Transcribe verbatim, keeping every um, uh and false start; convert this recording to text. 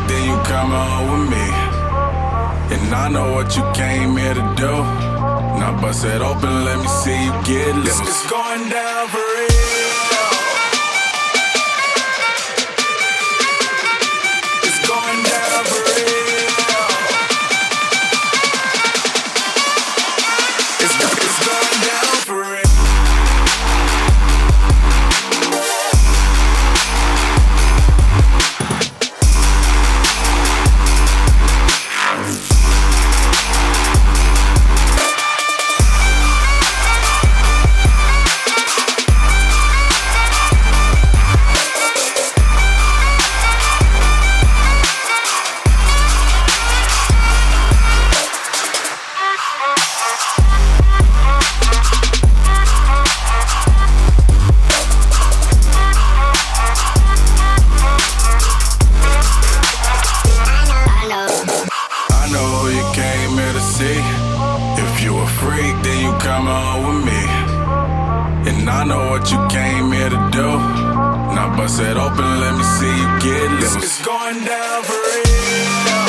then you come on with me. And I know what you came here to do. Now bust it open, let me see you get loose. It's going down for real. It's going down for real. It's, it's going down for real. If you a freak, then you come on with me. And I know what you came here to do. Now bust it open, let me see you get loose. It's going down for real.